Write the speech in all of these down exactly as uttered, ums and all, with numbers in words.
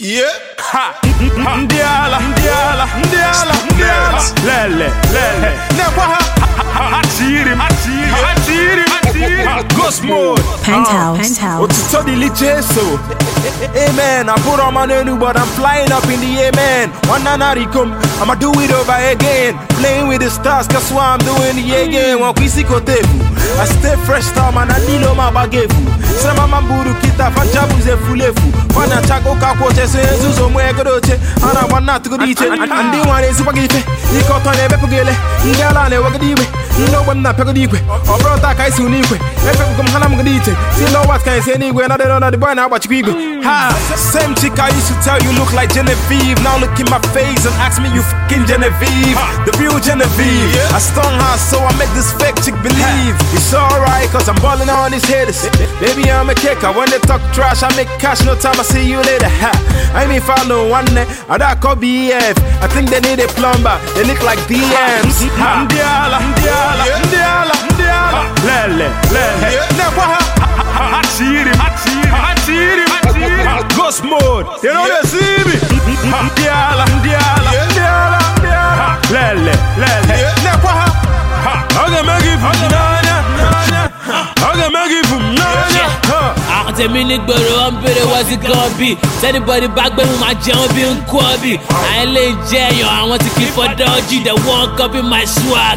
Yeah. Ha. Ndiala, ndiala, ndiala, ndiala. Lele, lele. Nekwa ha. Hachiri, hachiri, hachiri, hachiri. Ghost mode. Penthouse. Penthouse. What's to the licheso? Amen. I put on my new, but I'm flying up in the amen. One another come, I'ma do it over again. Playing with the stars, that's why I'm doing it again. One kwisi kotefu. I stay fresh, star man. I need no my bagefu. Sama mamburu kita, fanjabu ze fulefu. Wana chako kakwoche se zuzo mwegodoche. Ana wana tukodiche. Andi wane sipagife. Iko tone bepugele. Ngala ne wagadiwe. No one na pegodikwe. Or brother kai sunikwe. Efe kum hanam gadiche. See no what can say anywhere. Not the the boy now watch kwigwe. Ha. Same chick I used to tell you look like Genevieve. Now look in my face and ask me you fucking Genevieve. The real Genevieve. I stung her so I make this fake chick believe. It's alright cause I'm balling on these haters. Baby I'm a kicker. When they talk trash I make cash. No time I see you later. Ha. I mean follow one day. I that call B F. I think they need a plumber. They look like D Ms. Ndiala, ndiala, ndiala, ndiala. Lele, lele. Nekwa ha. Hachiri, hachiri, hachiri, hachiri. Ghost mode. You know they see me. Ndiala, ndiala, ndiala, ndiala. Lele, lele. Nekwa ha. I'll make it from nanya, nanya. I'll make it from nanya. Out a minute, but I'm better. What's it gonna be? Anybody back when my jump in Quabi? I lay jail. I want to keep for dodgy. The walk up in my swag.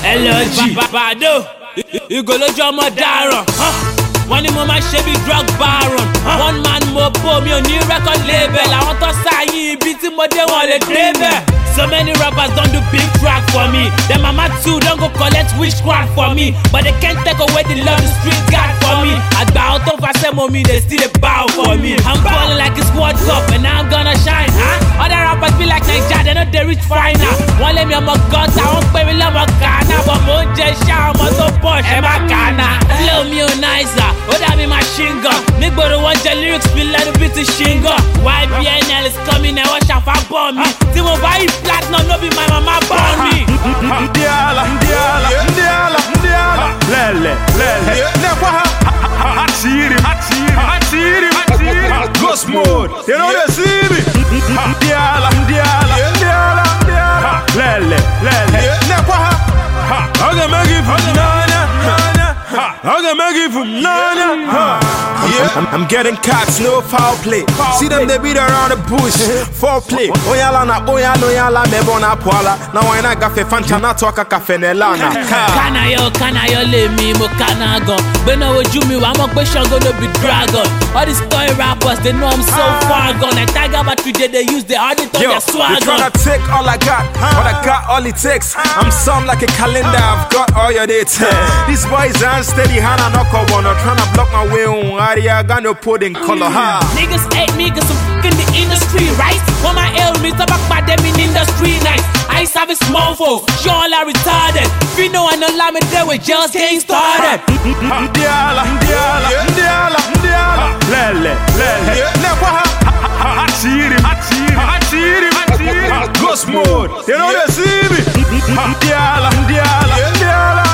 L G. Bado. You go to your Madara. One in my Chevy drug baron. One man more for me on new record label. I want to sign you. Beating more than one label. So many rappers don't do big track for me. Them mama too don't go collect witchcraft for me. But they can't take away the love the street got for me. I bow out of a mommy, they still a bow for me. I'm balling like it's World Cup and now I'm gonna shine, huh? Other rappers be like Nigeria, they know they reach final. One let me on my guts, I won't pay me love my Ghana. But more just shout, I'm so posh, and my Ghana. Flow me on nicer, oh that be machine gun. Nick but the one the lyrics feel like a bit of shingle. Y B N L is coming and watch out for bomb me. Timo buy platinum, no be my mama born me. Ndiala, ndiala, ndiala, ndiala. Lele, lele. Nekwa ha. Hachiri, hachiri, hachiri, hachiri. Ghost mode. You know they see me. Ndiala, ndiala, ndiala, ndiala. Lele, lele. Nekwa ha. I'm gonna make it from nanya, nanya. I'm gonna make it from nanya. Yeah. I'm, I'm getting cocks, no foul play. See them, they beat around the bush. Foreplay. Oyala na oyala, oyala, mebona poala. Now I na gafe fanchana toka kafe nelana. Kana yo, kana yo le mi mo kana gon. Bena wo jumi wa mo pe shango no be dragon. All these toy rappers, they know I'm so far gone. Like Tiger but today they use the audit on their swag. You tryna take all I got, but I got all it takes. I'm some like a calendar, I've got all your dates. These boys aren't steady, Hana knock on one. I'm tryna block my way on. I got no pudding color, ha. Niggas hate me cause I'm fucking the industry, right? When my ailments are back by them in industry nights. I used to have a small phone, y'all are retarded. If you know I know lie me there with just getting started. Ndiala, ndiala, ndiala, ndiala. Lele, lele. Nekwa ha. Hachiri, hachiri, hachiri, hachiri. Ghost mode. You know they see me. Ndiala, ndiala, ndiala.